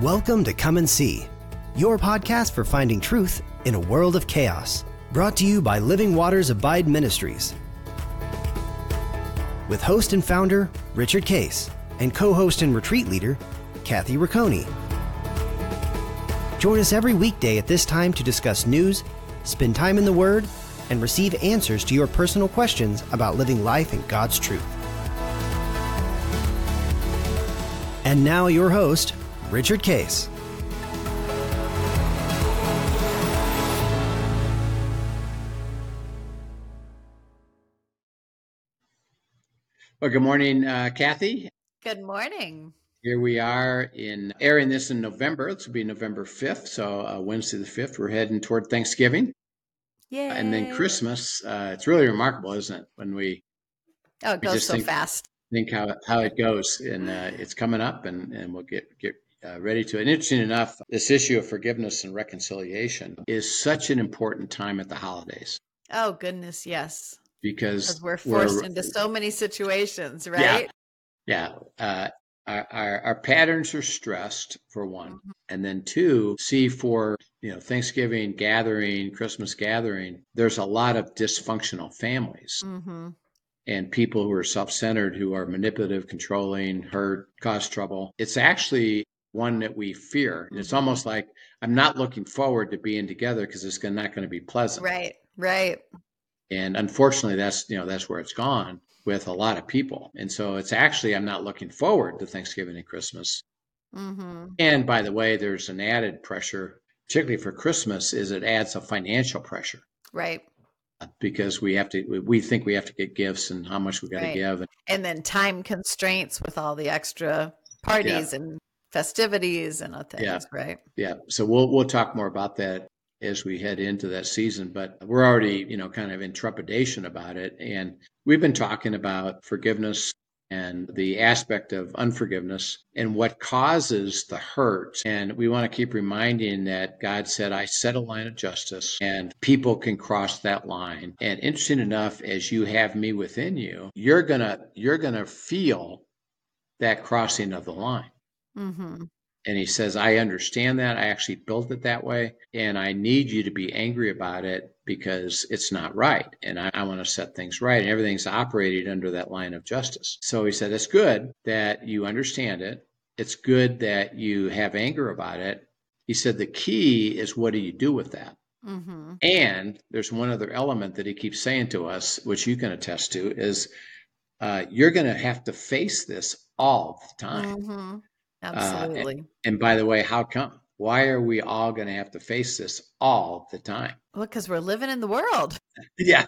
Welcome to Come and See, your podcast for finding truth in a world of chaos. Brought to you by Living Waters Abide Ministries. With host and founder, Richard Case, and co-host and retreat leader, Kathy Riccone. Join us every weekday at this time to discuss news, spend time in the Word, and receive answers to your personal questions about living life in God's truth. And now your host, Richard Case. Well, good morning, Kathy. Good morning. Here we are airing this in November. This will be November 5th, so Wednesday the 5th. We're heading toward Thanksgiving. Yay. And then Christmas. It's really remarkable, isn't it? When it goes so fast. Think how it goes, and it's coming up, and we'll get ready to it. And interesting enough, this issue of forgiveness and reconciliation is such an important time at the holidays. Oh, goodness, yes. Because we're forced into so many situations, right? Yeah. Our patterns are stressed, for one. Mm-hmm. And then two, for Thanksgiving gathering, Christmas gathering, there's a lot of dysfunctional families. Mm-hmm. And people who are self-centered, who are manipulative, controlling, hurt, cause trouble. It's actually one that we fear. Mm-hmm. It's almost like I'm not looking forward to being together because it's not going to be pleasant. Right. And unfortunately, that's where it's gone with a lot of people. And so it's actually, I'm not looking forward to Thanksgiving and Christmas. Mm-hmm. And by the way, there's an added pressure, particularly for Christmas, is it adds a financial pressure. Right. Because we think we have to get gifts and how much we got to give. And then time constraints with all the extra parties and festivities and things, right? Yeah. So we'll talk more about that as we head into that season, but we're already, kind of in trepidation about it. And we've been talking about forgiveness and the aspect of unforgiveness and what causes the hurt. And we want to keep reminding that God said, I set a line of justice and people can cross that line. And interesting enough, as you have me within you, you're going to feel that crossing of the line. Mm-hmm. And he says, I understand that. I actually built it that way. And I need you to be angry about it because it's not right. And I want to set things right. And everything's operated under that line of justice. So he said, it's good that you understand it. It's good that you have anger about it. He said, the key is, what do you do with that? Mm-hmm. And there's one other element that he keeps saying to us, which you can attest to, is you're going to have to face this all the time. Mm-hmm. Absolutely. And by the way, how come? Why are we all going to have to face this all the time? Well, because we're living in the world. Yeah.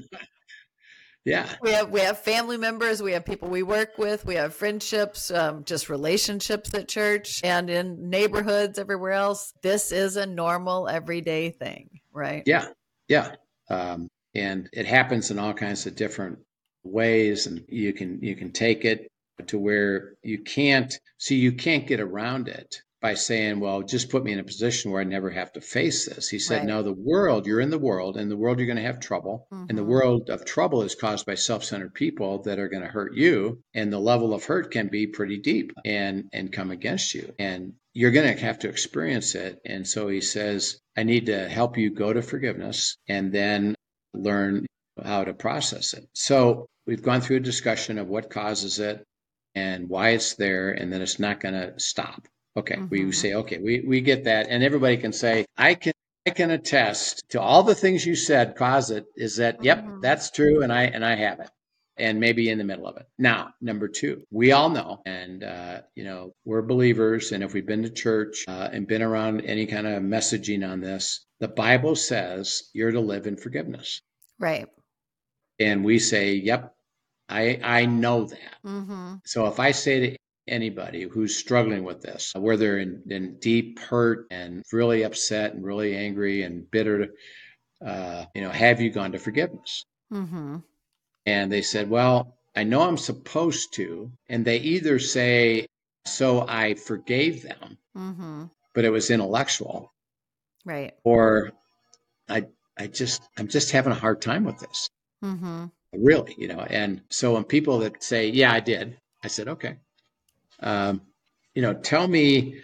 Yeah. We have family members. We have people we work with. We have friendships, just relationships at church and in neighborhoods, everywhere else. This is a normal, everyday thing, right? Yeah. Yeah. And it happens in all kinds of different ways, and you can take it to where you can't get around it by saying, well, just put me in a position where I never have to face this. He said, no, you're in the world, and the world you're going to have trouble. Mm-hmm. And the world of trouble is caused by self-centered people that are going to hurt you. And the level of hurt can be pretty deep and come against you. And you're going to have to experience it. And so he says, I need to help you go to forgiveness and then learn how to process it. So we've gone through a discussion of what causes it and why it's there, and then it's not going to stop. Okay, mm-hmm. We say, okay, we get that, and everybody can say, I can attest to all the things you said cause it, is that, yep, mm-hmm. That's true, and I have it, and maybe in the middle of it. Now, number two, we all know, and we're believers, and if we've been to church and been around any kind of messaging on this, the Bible says you're to live in forgiveness. Right. And we say, yep, I know that. Mm-hmm. So if I say to anybody who's struggling with this, where they're in deep hurt and really upset and really angry and bitter, have you gone to forgiveness? Mm-hmm. And they said, well, I know I'm supposed to. And they either say, so I forgave them, mm-hmm. but it was intellectual. Right. Or I'm just having a hard time with this. Mm-hmm. Really, and so when people that say, yeah, I did, I said, okay, tell me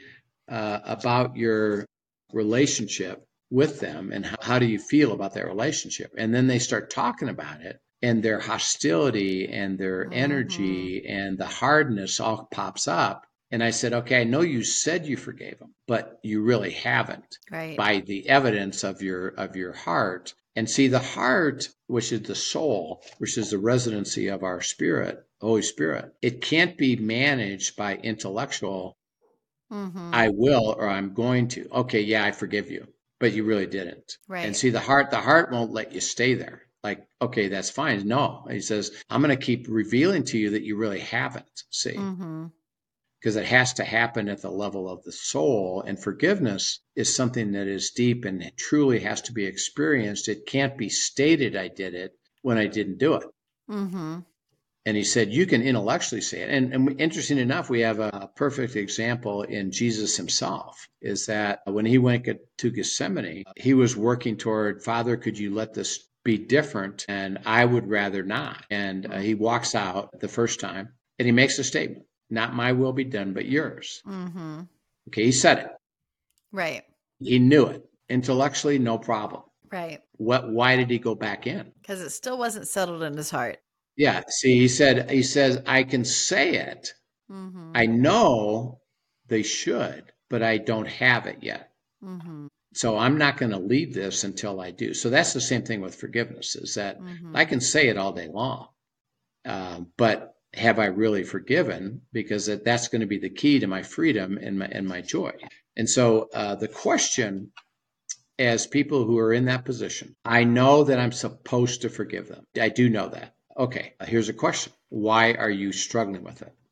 about your relationship with them, and how do you feel about that relationship? And then they start talking about it, and their hostility and their energy and the hardness all pops up. And I said, okay, I know you said you forgave them, but you really haven't, Right. by the evidence of your heart. And see, the heart, which is the soul, which is the residency of our spirit, Holy Spirit, it can't be managed by intellectual, I will, or I'm going to. Okay, yeah, I forgive you, but you really didn't. Right. And see, the heart won't let you stay there. Like, okay, that's fine. No, he says, I'm going to keep revealing to you that you really haven't. See, because it has to happen at the level of the soul. And forgiveness is something that is deep and it truly has to be experienced. It can't be stated, I did it, when I didn't do it. And he said, you can intellectually say it. And interesting enough, we have a perfect example in Jesus himself, is that when he went to Gethsemane, he was working toward, Father, could you let this be different? And I would rather not. And he walks out the first time and he makes a statement, not my will be done, but yours. Okay, he said it. Right. He knew it. Intellectually, no problem. Right. Why did he go back in? Because it still wasn't settled in his heart. Yeah. See, he says, I can say it. I know they should, but I don't have it yet. So I'm not going to leave this until I do. So that's the same thing with forgiveness, is that I can say it all day long. But have I really forgiven? Because that's going to be the key to my freedom and my joy. And so the question, as people who are in that position, I know that I'm supposed to forgive them. I do know that. Okay, here's a question. Why are you struggling with it?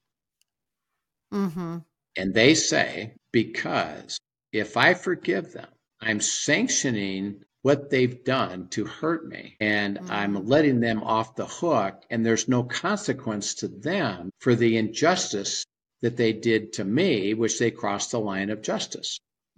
And they say, because if I forgive them, I'm sanctioning what they've done to hurt me, and I'm letting them off the hook, and there's no consequence to them for the injustice that they did to me, which they crossed the line of justice.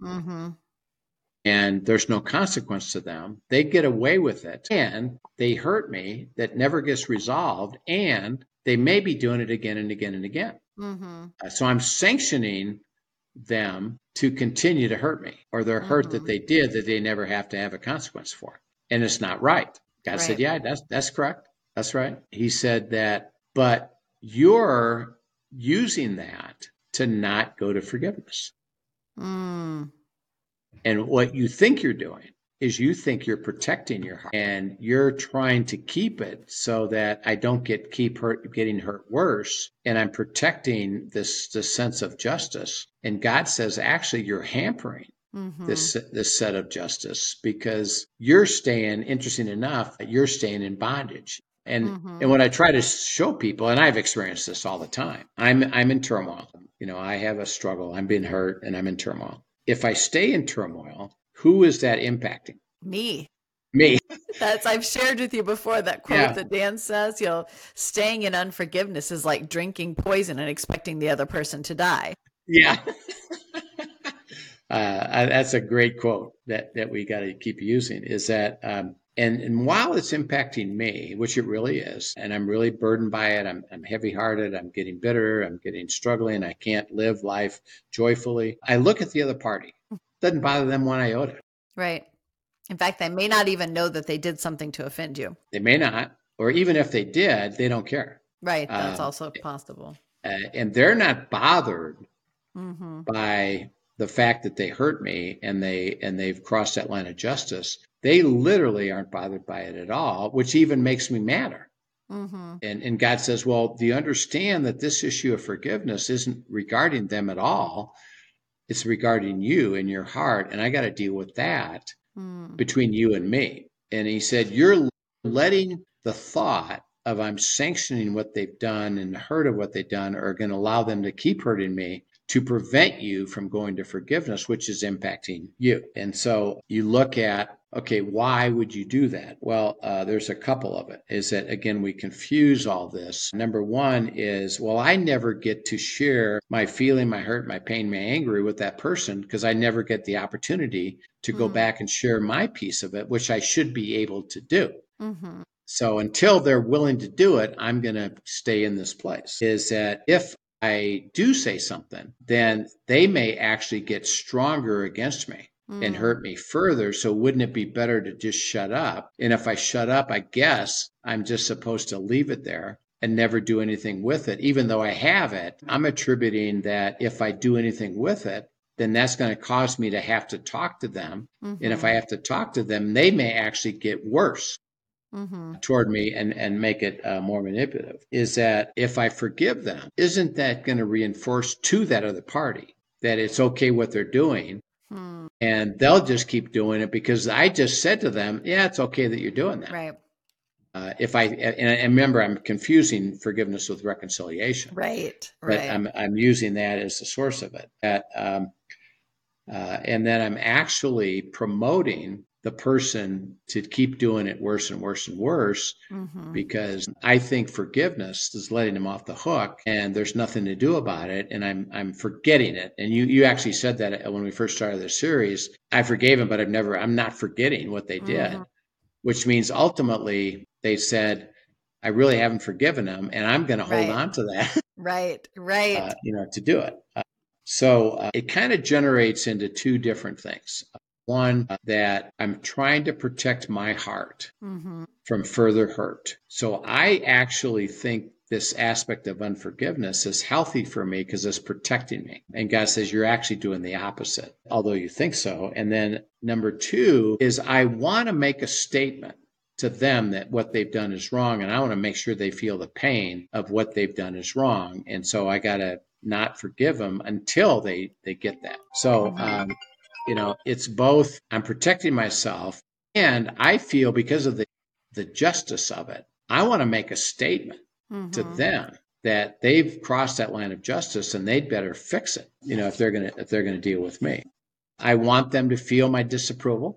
And there's no consequence to them. They get away with it, and they hurt me that never gets resolved, and they may be doing it again and again and again. So I'm sanctioning them to continue to hurt me, or their hurt that they did that they never have to have a consequence for. And it's not right. God said, yeah, that's correct. That's right. He said that, but you're using that to not go to forgiveness. And what you think you're doing is you think you're protecting your heart, and you're trying to keep it so that I don't getting hurt worse. And I'm protecting this sense of justice. And God says, actually, you're hampering this set of justice, because you're staying, interesting enough, you're staying in bondage. And what I try to show people, and I've experienced this all the time, I'm in turmoil. I have a struggle. I'm being hurt and I'm in turmoil. If I stay in turmoil, who is that impacting? Me. Me. I've shared with you before that quote that Dan says, staying in unforgiveness is like drinking poison and expecting the other person to die. Yeah. That's a great quote that we got to keep using, is that, and while it's impacting me, which it really is, and I'm really burdened by it, I'm heavy-hearted, I'm getting bitter, I'm getting struggling, I can't live life joyfully. I look at the other party. It doesn't bother them one iota. Right. In fact, they may not even know that they did something to offend you. They may not, or even if they did, they don't care. Right. That's also possible. And they're not bothered by the fact that they hurt me and they've crossed that line of justice. They literally aren't bothered by it at all, which even makes me madder. And God says, well, do you understand that this issue of forgiveness isn't regarding them at all? It's regarding you and your heart. And I got to deal with that between you and me. And he said, you're letting the thought of I'm sanctioning what they've done and the hurt of what they've done are going to allow them to keep hurting me, to prevent you from going to forgiveness, which is impacting you. And so you look at, okay, why would you do that? Well, there's a couple of it. Is that, again, we confuse all this. Number one is, well, I never get to share my feeling, my hurt, my pain, my anger with that person, because I never get the opportunity to go back and share my piece of it, which I should be able to do. So until they're willing to do it, I'm going to stay in this place. Is that if I do say something, then they may actually get stronger against me and hurt me further. So wouldn't it be better to just shut up? And if I shut up, I guess I'm just supposed to leave it there and never do anything with it. Even though I have it, I'm attributing that if I do anything with it, then that's going to cause me to have to talk to them. And if I have to talk to them, they may actually get worse toward me and make it more manipulative. Is that if I forgive them, isn't that going to reinforce to that other party that it's okay what they're doing? And they'll just keep doing it because I just said to them, yeah, it's okay that you're doing that. Right. And remember, I'm confusing forgiveness with reconciliation. Right. But Right. I'm using that as the source of it. And then I'm actually promoting the person to keep doing it worse and worse and worse because I think forgiveness is letting them off the hook and there's nothing to do about it. And I'm forgetting it. And you actually said that when we first started this series. I forgave him, but I'm not forgetting what they did, which means ultimately they said, I really haven't forgiven them and I'm going to hold on to that. Right. To do it. So it kind of generates into two different things. One, that I'm trying to protect my heart from further hurt. So I actually think this aspect of unforgiveness is healthy for me because it's protecting me. And God says, you're actually doing the opposite, although you think so. And then number two is I want to make a statement to them that what they've done is wrong. And I want to make sure they feel the pain of what they've done is wrong. And so I got to not forgive them until they get that. So, it's both I'm protecting myself and I feel because of the justice of it, I want to make a statement to them that they've crossed that line of justice and they'd better fix it, if they're going to deal with me. I want them to feel my disapproval.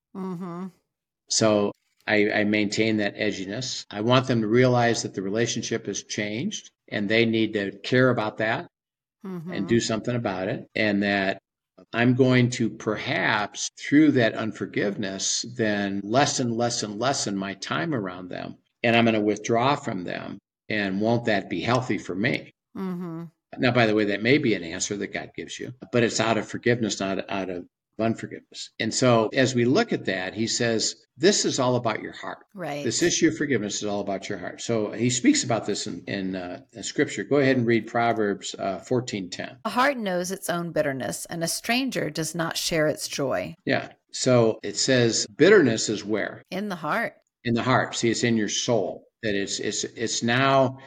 So I maintain that edginess. I want them to realize that the relationship has changed and they need to care about that and do something about it. And that I'm going to perhaps through that unforgiveness, then lessen my time around them. And I'm going to withdraw from them. And won't that be healthy for me? Now, by the way, that may be an answer that God gives you, but it's out of forgiveness, not out of unforgiveness. And so as we look at that, he says, this is all about your heart. Right. This issue of forgiveness is all about your heart. So he speaks about this in Scripture. Go ahead and read Proverbs 14:10. A heart knows its own bitterness, and a stranger does not share its joy. Yeah. So it says bitterness is where? In the heart. In the heart. See, it's in your soul. That it's now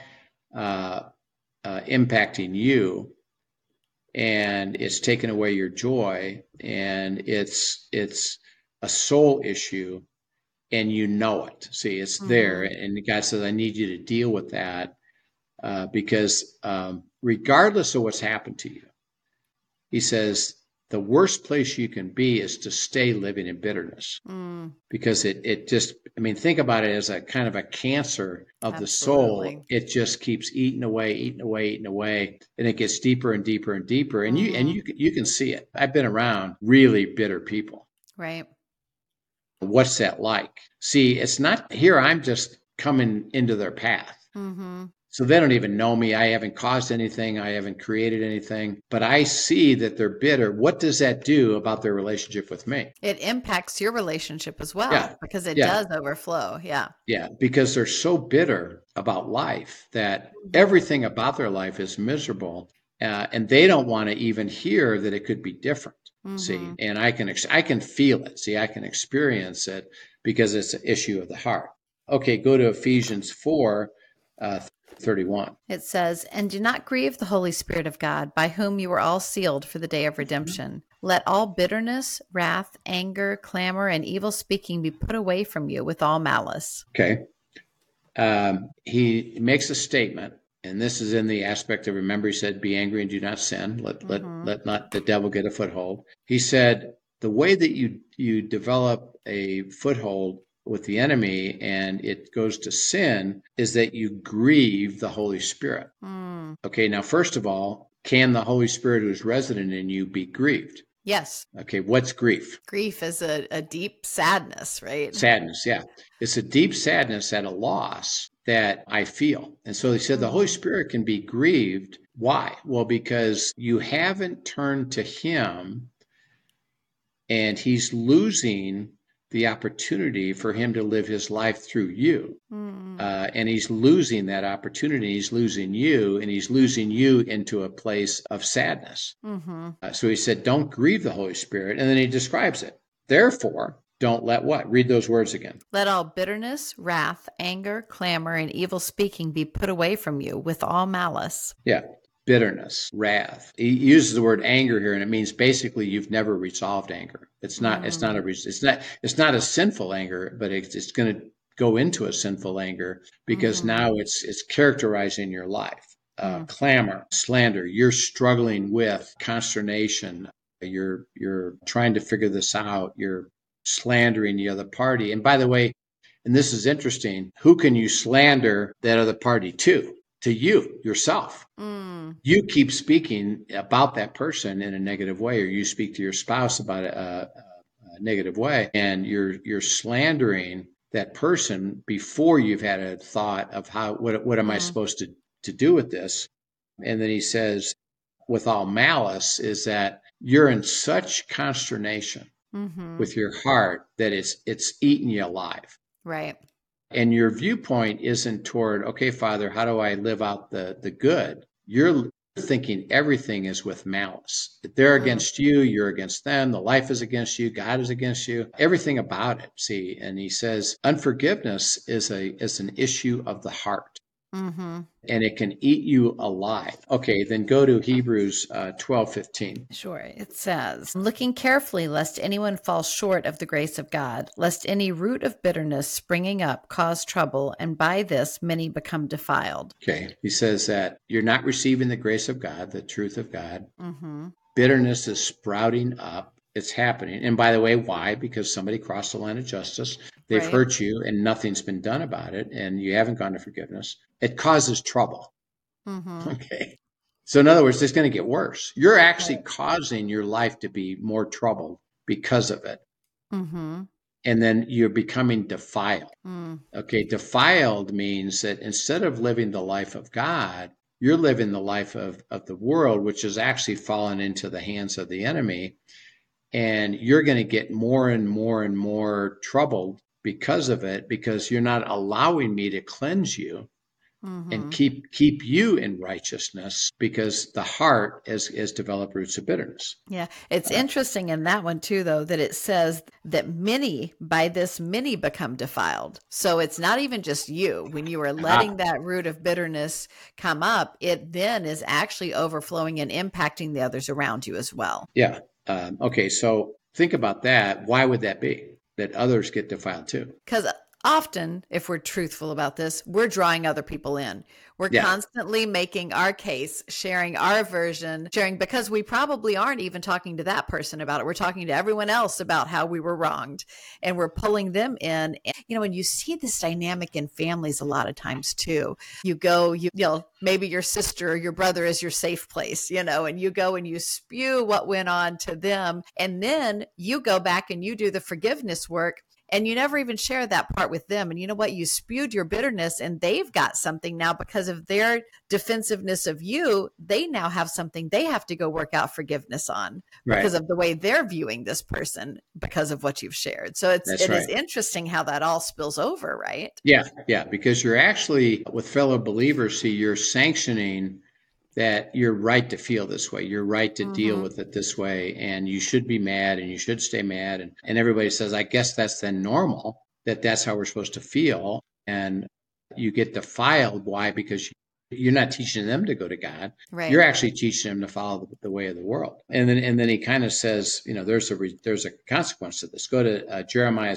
impacting you. And it's taken away your joy, and it's a soul issue, and you know it. See, it's there, and God says, "I need you to deal with that because regardless of what's happened to you, He says the worst place you can be is to stay living in bitterness because it just. I mean, think about it as a kind of a cancer of the soul. It just keeps eating away, and it gets deeper and deeper and deeper. And you can see it. I've been around really bitter people. Right. What's that like? See, it's not here. I'm just coming into their path. So they don't even know me. I haven't caused anything. I haven't created anything. But I see that they're bitter. What does that do about their relationship with me? It impacts your relationship as well because it does overflow. Yeah. Yeah, because they're so bitter about life that everything about their life is miserable. And they don't want to even hear that it could be different. See, and I can feel it. See, I can experience it because it's an issue of the heart. Okay, go to Ephesians 4:31. It says, and do not grieve the Holy Spirit of God, by whom you were all sealed for the day of redemption. Let all bitterness, wrath, anger, clamor, and evil speaking be put away from you with all malice. Okay. He makes a statement, and this is in the aspect of, remember, he said, be angry and do not sin. Let not the devil get a foothold. He said, the way that you develop a foothold with the enemy and it goes to sin is that you grieve the Holy Spirit. Okay, now, first of all, can the Holy Spirit who is resident in you be grieved? Yes. Okay, what's grief? Grief is a deep sadness, right? Sadness, yeah. It's a deep sadness at a loss that I feel. And so he said the Holy Spirit can be grieved Why? Well, because you haven't turned to him, and he's losing the opportunity for him to live his life through you. And he's losing that opportunity. He's losing you, and he's losing you into a place of sadness. So he said, don't grieve the Holy Spirit. And then he describes it. Therefore, don't let what? Read those words again. Let all bitterness, wrath, anger, clamor, and evil speaking be put away from you with all malice. Yeah. Bitterness, wrath. He uses the word anger here, and it means basically you've never resolved anger. It's not a sinful anger, but it's going to go into a sinful anger because now it's characterizing your life. Clamor, slander. You're struggling with consternation. You're trying to figure this out. You're slandering the other party. And by the way, and this is interesting, who can you slander that other party to? To you, yourself. You keep speaking about that person in a negative way, or you speak to your spouse about a negative way, and you're slandering that person before you've had a thought of what am I supposed to do with this? And then he says, with all malice, is that you're in such consternation with your heart that it's eating you alive. Right. And your viewpoint isn't toward, okay, Father, how do I live out the good? You're thinking everything is with malice. If they're against you, you're against them. The life is against you. God is against you. Everything about it. See, and he says unforgiveness is an issue of the heart. And it can eat you alive. Okay, then go to Hebrews 12:15. Sure. It says, looking carefully lest anyone fall short of the grace of God, lest any root of bitterness springing up cause trouble, and by this many become defiled. Okay, he says that you're not receiving the grace of God, the truth of God. Bitterness is sprouting up. It's happening. And by the way, why? Because somebody crossed the line of justice. They've hurt you and nothing's been done about it, and you haven't gone to forgiveness. It causes trouble. Okay. So in other words, it's going to get worse. You're actually causing your life to be more troubled because of it. And then you're becoming defiled. Okay. Defiled means that instead of living the life of God, you're living the life of the world, which has actually fallen into the hands of the enemy. And you're going to get more and more and more troubled because of it, because you're not allowing me to cleanse you and keep you in righteousness, because the heart has developed roots of bitterness. Yeah. It's interesting in that one too, though, that it says that by this many become defiled. So it's not even just you. When you are letting that root of bitterness come up, it then is actually overflowing and impacting the others around you as well. Yeah. Okay. So think about that. Why would that be? That others get defiled too? Because often, if we're truthful about this, we're drawing other people in. We're constantly making our case, sharing our version, because we probably aren't even talking to that person about it. We're talking to everyone else about how we were wronged, and we're pulling them in. And you see this dynamic in families a lot of times too. You go, maybe your sister or your brother is your safe place, and you go and you spew what went on to them. And then you go back and you do the forgiveness work. And you never even share that part with them. And you know what? You spewed your bitterness, and they've got something now because of their defensiveness of you. They now have something they have to go work out forgiveness on because of the way they're viewing this person because of what you've shared. So it is interesting how that all spills over, right? Yeah. Yeah. Because you're actually, with fellow believers, you're sanctioning that you're right to feel this way. You're right to deal with it this way. And you should be mad and you should stay mad. And everybody says, I guess that's then normal, that's how we're supposed to feel. And you get defiled. Why? Because you're not teaching them to go to God. Right. You're actually teaching them to follow the way of the world. And then he kind of says, there's a consequence to this. Go to Jeremiah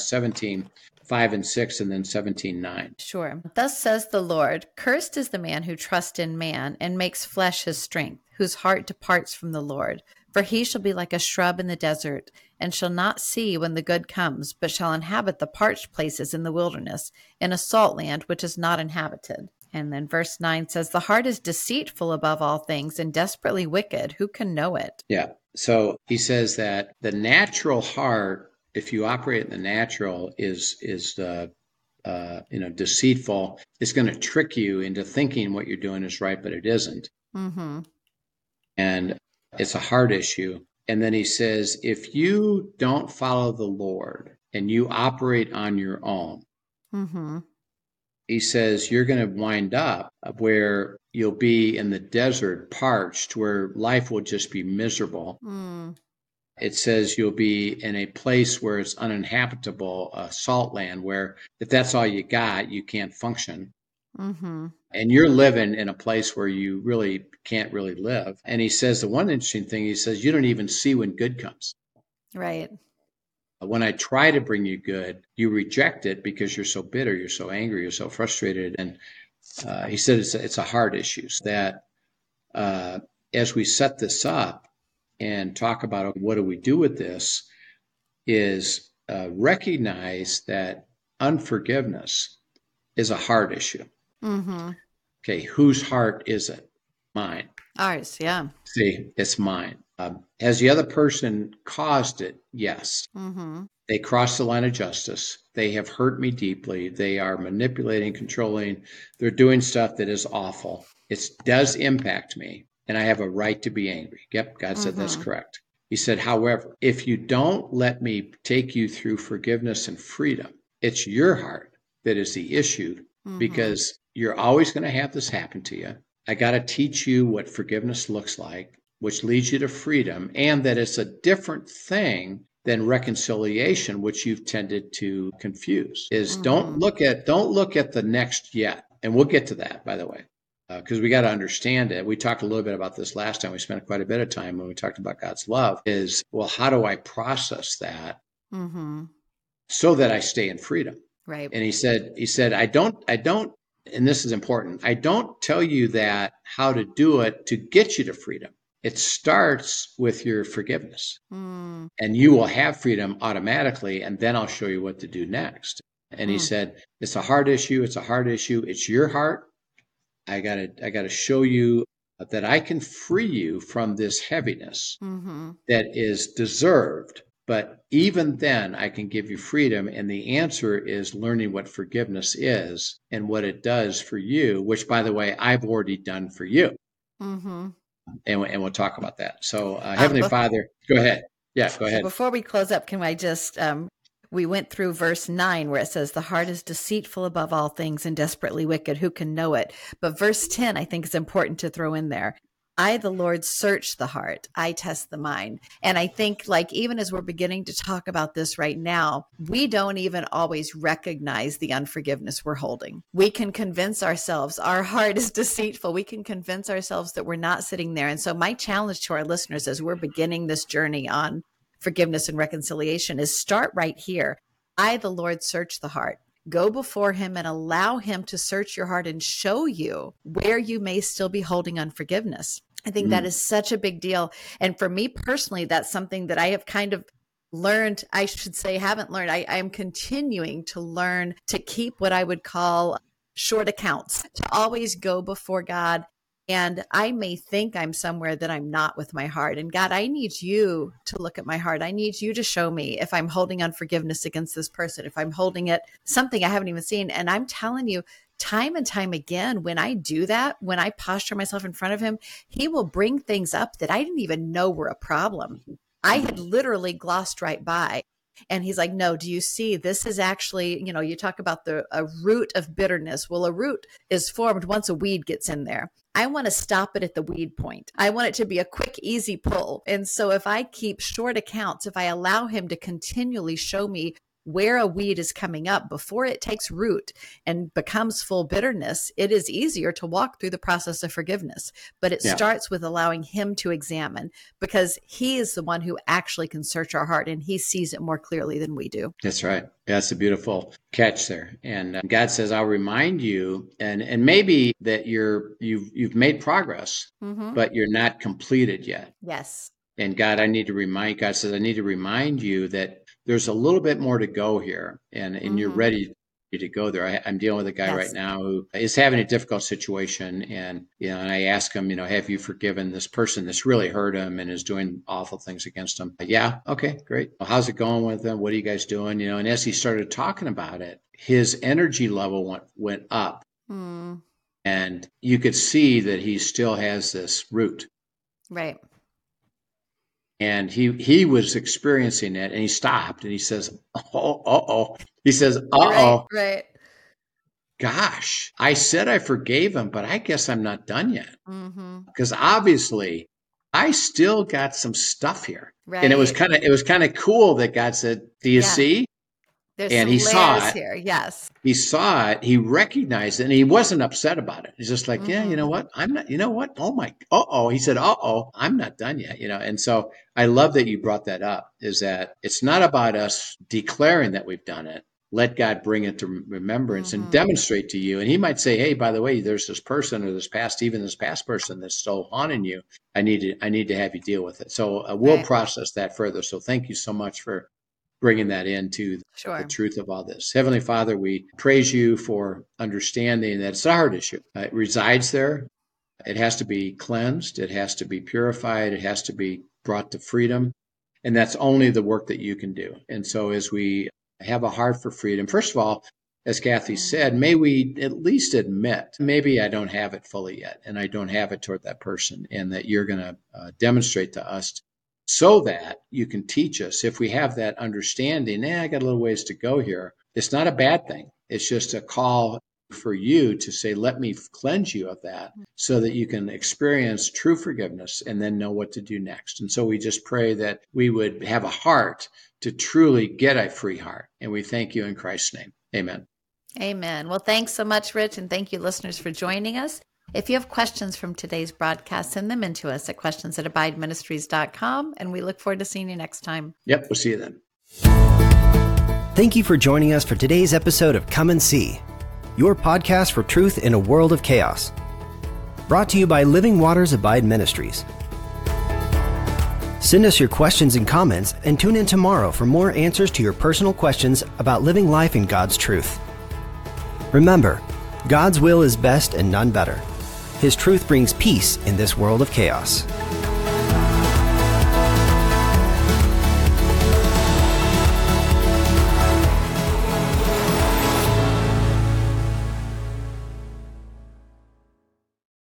17:5-6, and then 17:9. Sure. Thus says the Lord, cursed is the man who trusts in man and makes flesh his strength, whose heart departs from the Lord. For he shall be like a shrub in the desert, and shall not see when the good comes, but shall inhabit the parched places in the wilderness, in a salt land which is not inhabited. And then verse 9 says, the heart is deceitful above all things and desperately wicked. Who can know it? Yeah. So he says that the natural heart, if you operate in the natural, is deceitful. It's going to trick you into thinking what you're doing is right, but it isn't. Mm-hmm. And it's a heart issue. And then he says, if you don't follow the Lord and you operate on your own, Mm-hmm. he says you're going to wind up where you'll be in the desert, parched, where life will just be miserable. Mm. It says you'll be in a place where it's uninhabitable, a salt land, where if that's all you got, you can't function. Mm-hmm. And you're living in a place where you really can't really live. And he says the one interesting thing, he says, you don't even see when good comes. Right. When I try to bring you good, you reject it because you're so bitter, you're so angry, you're so frustrated. And he said it's a heart issue. So that as we set this up and talk about what do we do with this, is recognize that unforgiveness is a heart issue. Mm-hmm. Okay, whose heart is it? Mine. Ours, yeah. See, it's mine. Has the other person caused it? Yes. Mm-hmm. They crossed the line of justice. They have hurt me deeply. They are manipulating, controlling. They're doing stuff that is awful. It does impact me, and I have a right to be angry. Yep, God said that's correct. He said, however, if you don't let me take you through forgiveness and freedom, it's your heart that is the issue because you're always going to have this happen to you. I got to teach you what forgiveness looks like, which leads you to freedom, and that it's a different thing than reconciliation, which you've tended to confuse. Is don't look at the next yet, and we'll get to that, by the way, because we got to understand it. We talked a little bit about this last time. We spent quite a bit of time when we talked about God's love. Is, well, how do I process that so that I stay in freedom? Right. And he said, I don't, and this is important. I don't tell you that how to do it to get you to freedom. It starts with your forgiveness, and you will have freedom automatically. And then I'll show you what to do next. And he said, it's a heart issue. It's a heart issue. It's your heart. I gotta show you that I can free you from this heaviness that is deserved. But even then, I can give you freedom. And the answer is learning what forgiveness is and what it does for you, which, by the way, I've already done for you. And we'll talk about that. So, Heavenly Father, go ahead. Yeah, go ahead. Before we close up, can I just, we went through verse 9 where it says, the heart is deceitful above all things and desperately wicked. Who can know it? But verse 10, I think is important to throw in there. I, the Lord, search the heart. I test the mind. And I think, like, even as we're beginning to talk about this right now, we don't even always recognize the unforgiveness we're holding. We can convince ourselves our heart is deceitful. We can convince ourselves that we're not sitting there. And so my challenge to our listeners as we're beginning this journey on forgiveness and reconciliation is start right here. I, the Lord, search the heart. Go before him and allow him to search your heart and show you where you may still be holding unforgiveness. I think that is such a big deal. And for me personally, that's something that I have kind of learned, I should say, haven't learned. I am continuing to learn to keep what I would call short accounts, to always go before God. And I may think I'm somewhere that I'm not with my heart. And God, I need you to look at my heart. I need you to show me if I'm holding unforgiveness against this person, if I'm holding it something I haven't even seen. And I'm telling you, time and time again, when I do that, when I posture myself in front of him, he will bring things up that I didn't even know were a problem. I had literally glossed right by. And he's like, no, do you see, this is actually, you talk about a root of bitterness. Well, a root is formed once a weed gets in there. I want to stop it at the weed point. I want it to be a quick, easy pull. And so if I keep short accounts, if I allow him to continually show me where a weed is coming up before it takes root and becomes full bitterness, it is easier to walk through the process of forgiveness. But it starts with allowing him to examine, because he is the one who actually can search our heart and he sees it more clearly than we do. That's right. That's a beautiful catch there. And God says, I'll remind you, and maybe that you've made progress, but you're not completed yet. Yes. And God says, I need to remind you that there's a little bit more to go here, and you're ready to go there. I'm dealing with a guy right now who is having a difficult situation, and and I ask him, have you forgiven this person that's really hurt him and is doing awful things against him? Yeah, okay, great. Well, how's it going with them? What are you guys doing? And as he started talking about it, his energy level went up. And you could see that he still has this root. Right. And he was experiencing it, and he stopped and he says, oh. He says, Right. Gosh, I said I forgave him, but I guess I'm not done yet. Mm-hmm. Because obviously I still got some stuff here. Right. And it was kind of cool that God said, do you see? There's and some he saw it here. Yes. He saw it, he recognized it, and he wasn't upset about it. He's just like, yeah, Mm-hmm. you know what? I'm not, you know what? He said, I'm not done yet, And so I love that you brought that up, is that it's not about us declaring that we've done it. Let God bring it to remembrance and demonstrate to you. And he might say, hey, by the way, there's this person or this past person that's still haunting you. I need to have you deal with it. So we'll process that further. So thank you so much for bringing that into the truth of all this. Heavenly Father, we praise you for understanding that it's a hard issue. It resides there. It has to be cleansed. It has to be purified. It has to be brought to freedom. And that's only the work that you can do. And so as we have a heart for freedom, first of all, as Kathy said, may we at least admit, maybe I don't have it fully yet, and I don't have it toward that person, and that you're going to demonstrate to us so that you can teach us. If we have that understanding, I got a little ways to go here. It's not a bad thing. It's just a call for you to say, let me cleanse you of that so that you can experience true forgiveness and then know what to do next. And so we just pray that we would have a heart to truly get a free heart. And we thank you in Christ's name. Amen. Amen. Well, thanks so much, Rich. And thank you, listeners, for joining us. If you have questions from today's broadcast, send them in to us at questions@abideministries.com. And we look forward to seeing you next time. Yep. We'll see you then. Thank you for joining us for today's episode of Come and See, your podcast for truth in a world of chaos. Brought to you by Living Waters Abide Ministries. Send us your questions and comments and tune in tomorrow for more answers to your personal questions about living life in God's truth. Remember, God's will is best and none better. His truth brings peace in this world of chaos.